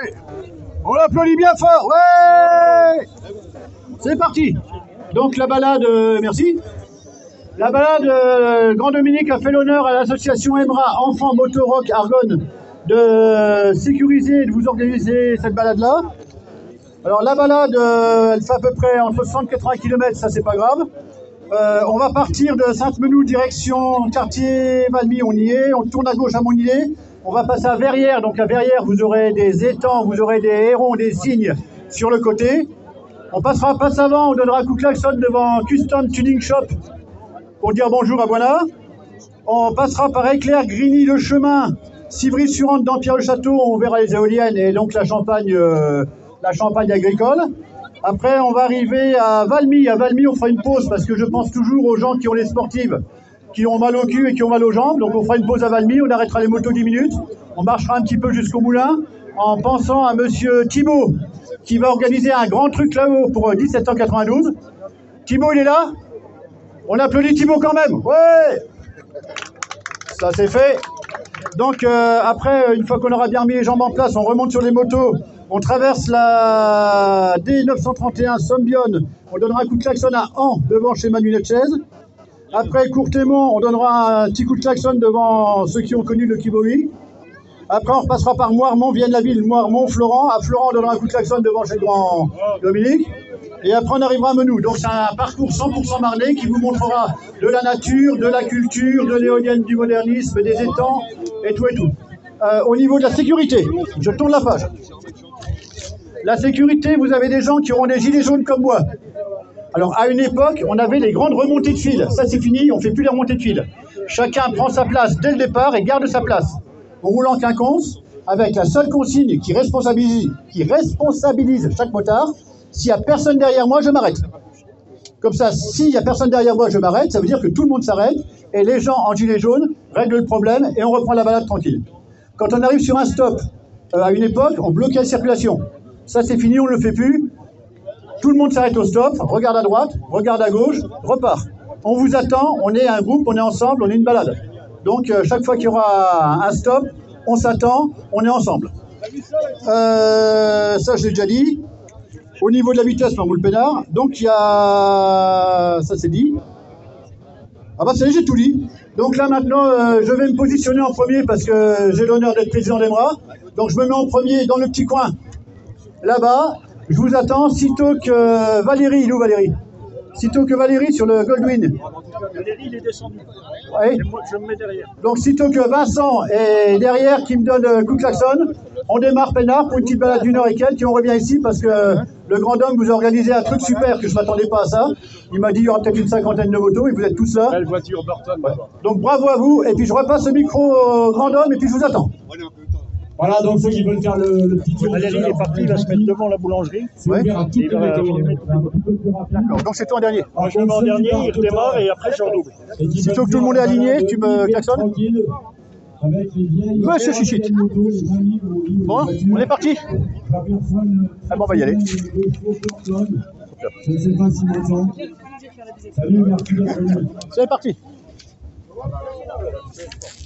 On l'applaudit bien fort. Ouais. C'est parti. Donc la balade, merci. La balade, Grand Dominique a fait l'honneur à l'association EMRA Enfants Motorock Argonne de sécuriser et de vous organiser cette balade-là. Alors la balade, elle fait à peu près entre 60 et 80 km, ça c'est pas grave. On va partir de Sainte-Menou, direction quartier Valmy, on y est. On tourne à gauche à Montillet. On va passer à Verrières. Donc à Verrières, vous aurez des étangs, vous aurez des hérons, des cygnes sur le côté. On passera passe avant, on donnera un coup de klaxon devant Custom Tuning Shop pour dire bonjour à voilà. On passera par Éclair, Grigny, le chemin, Civry-sur-Ande, Dampierre-le-Château, on verra les éoliennes et donc la Champagne agricole. Après, on va arriver à Valmy. À Valmy, on fera une pause parce que je pense toujours aux gens qui ont les sportives, qui ont mal au cul et qui ont mal aux jambes. Donc on fera une pause à Valmy, on arrêtera les motos 10 minutes. On marchera un petit peu jusqu'au moulin en pensant à monsieur Thibaut qui va organiser un grand truc là-haut pour 1792. Thibaut, il est là? On applaudit Thibaut quand même. Ouais. Ça c'est fait. Donc après, une fois qu'on aura bien mis les jambes en place, on remonte sur les motos. On traverse la D931 Sombionne, on donnera un coup de klaxon à An devant chez Manu Netchez. Après Courtémont, on donnera un petit coup de klaxon devant ceux qui ont connu le Kibowi. Après on repassera par Moirmont, Vienne-la-Ville, Moirmont, Florent. À Florent, on donnera un coup de klaxon devant chez le Grand Dominique. Et après on arrivera à Menou. Donc c'est un parcours 100% marnais qui vous montrera de la nature, de la culture, de l'éolienne, du modernisme, des étangs et tout et tout. Au niveau de la sécurité, je tourne la page. La sécurité, vous avez des gens qui auront des gilets jaunes comme moi. Alors, à une époque, on avait les grandes remontées de fil. Ça, c'est fini, on ne fait plus les remontées de fil. Chacun prend sa place dès le départ et garde sa place. On roule en quinconce, avec la seule consigne qui responsabilise chaque motard. S'il n'y a personne derrière moi, je m'arrête. Comme ça, s'il n'y a personne derrière moi, je m'arrête. Ça veut dire que tout le monde s'arrête et les gens en gilet jaune règlent le problème et on reprend la balade tranquille. Quand on arrive sur un stop, à une époque, on bloquait la circulation. Ça, c'est fini, on ne le fait plus. Tout le monde s'arrête au stop, regarde à droite, regarde à gauche, repart. On vous attend, on est un groupe, on est ensemble, on est une balade. Donc, chaque fois qu'il y aura un stop, on s'attend, on est ensemble. Ça, je l'ai déjà dit. Au niveau de la vitesse, on roule peinard. Donc, il y a... Ça, c'est dit. Ah bah, ça y est, j'ai tout dit. Donc là, maintenant, je vais me positionner en premier parce que j'ai l'honneur d'être président d'EMRA. Donc, je me mets en premier dans le petit coin. Là-bas, je vous attends, sitôt que Valérie, il est où Valérie? Sitôt que Valérie sur le Goldwyn. Valérie, il est descendu. Oui. Et moi, je me mets derrière. Donc, sitôt que Vincent est derrière, qui me donne un coup de klaxon, on démarre peinard pour une petite balade d'une heure et quelques, et on revient ici parce que le grand homme vous a organisé un truc super que je ne m'attendais pas à ça. Il m'a dit qu'il y aura peut-être une cinquantaine de motos et vous êtes tous là. Belle voiture Burton. Ouais. Donc, bravo à vous. Et puis, je repasse le micro au grand homme et puis je vous attends. Voilà, donc ceux qui veulent faire le petit tour. Valérie est parti, il va se mettre devant la boulangerie. C'est ouvert à toutes les méthodes. D'accord, donc c'est toi en dernier. Moi, je me mets en dernier, il redémarre et après, je redouble. Sitôt que tout le monde est aligné, tu me klaxonnes. Monsieur Chichite. Bon, on est parti. Ah bon, on va y aller. Je ne sais pas si m'entend. Salut, merci. C'est parti.